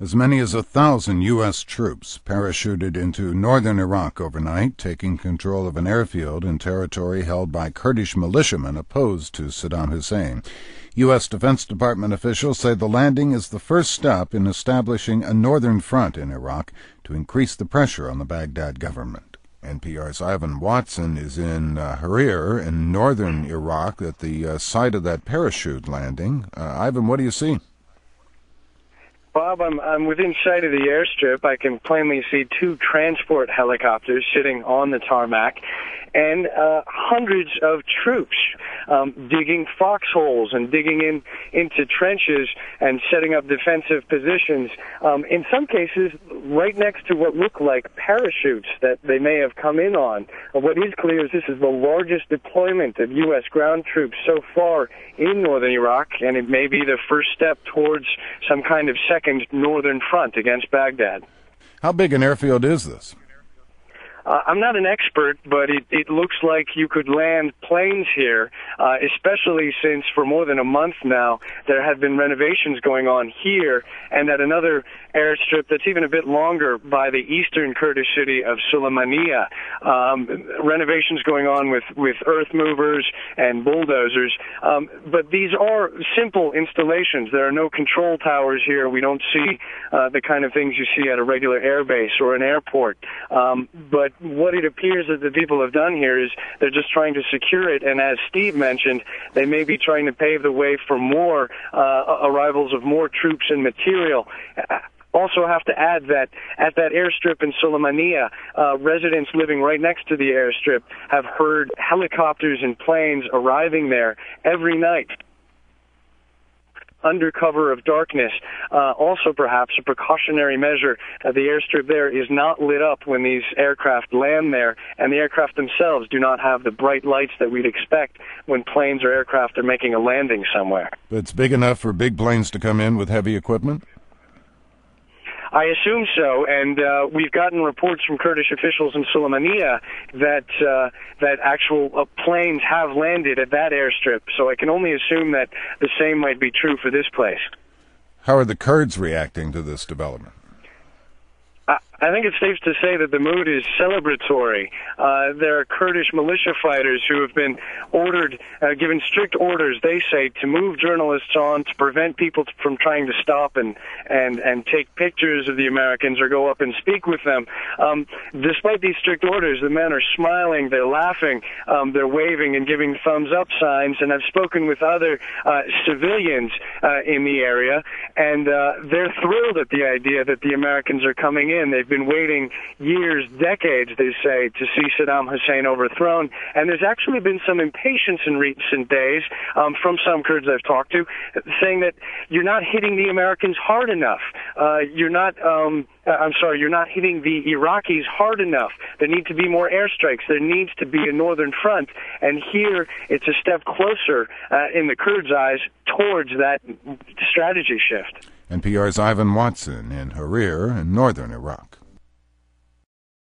As many as 1,000 U.S. troops parachuted into northern Iraq overnight, taking control of an airfield in territory held by Kurdish militiamen opposed to Saddam Hussein. U.S. Defense Department officials say the landing is the first step in establishing a northern front in Iraq to increase the pressure on the Baghdad government. NPR's Ivan Watson is in Harir in northern Iraq at the site of that parachute landing. Ivan, what do you see? Bob, I'm within sight of the airstrip. I can plainly see two transport helicopters sitting on the tarmac and hundreds of troops digging foxholes and digging into trenches and setting up defensive positions, in some cases right next to what look like parachutes that they may have come in on. What is clear is this is the largest deployment of U.S. ground troops so far in northern Iraq, and it may be the first step towards some kind of second northern front against Baghdad. How big an airfield is this? I'm not an expert, but it looks like you could land planes here, especially since for more than a month now there have been renovations going on here and at another airstrip that's even a bit longer by the eastern Kurdish city of Sulaymaniyah. Renovations going on with earth movers and bulldozers. But these are simple installations. There are no control towers here. We don't see the kind of things you see at a regular airbase or an airport. But what it appears that the people have done here is they're just trying to secure it, and as Steve mentioned, they may be trying to pave the way for more arrivals of more troops and material. Also have to add that at that airstrip in Sulaymaniyah, residents living right next to the airstrip have heard helicopters and planes arriving there every night under cover of darkness. Also perhaps a precautionary measure. The airstrip there is not lit up when these aircraft land there, and the aircraft themselves do not have the bright lights that we'd expect when planes or aircraft are making a landing somewhere. It's big enough for big planes to come in with heavy equipment? I assume so, and we've gotten reports from Kurdish officials in Sulaymaniyah that actual planes have landed at that airstrip, so I can only assume that the same might be true for this place. How are the Kurds reacting to this development? I think it's safe to say that the mood is celebratory. There are Kurdish militia fighters who have been given strict orders, they say, to move journalists on, to prevent people from trying to stop and take pictures of the Americans or go up and speak with them. Despite these strict orders, the men are smiling, they're laughing, they're waving and giving thumbs-up signs, and I've spoken with other civilians in the area, and they're thrilled at the idea that the Americans are coming in. They've been waiting years, decades, they say, to see Saddam Hussein overthrown. And there's actually been some impatience in recent days from some Kurds I've talked to, saying that you're not hitting the Americans hard enough. You're not hitting the Iraqis hard enough. There need to be more airstrikes. There needs to be a northern front. And here it's a step closer in the Kurds' eyes towards that strategy shift. NPR's Ivan Watson in Harir in northern Iraq.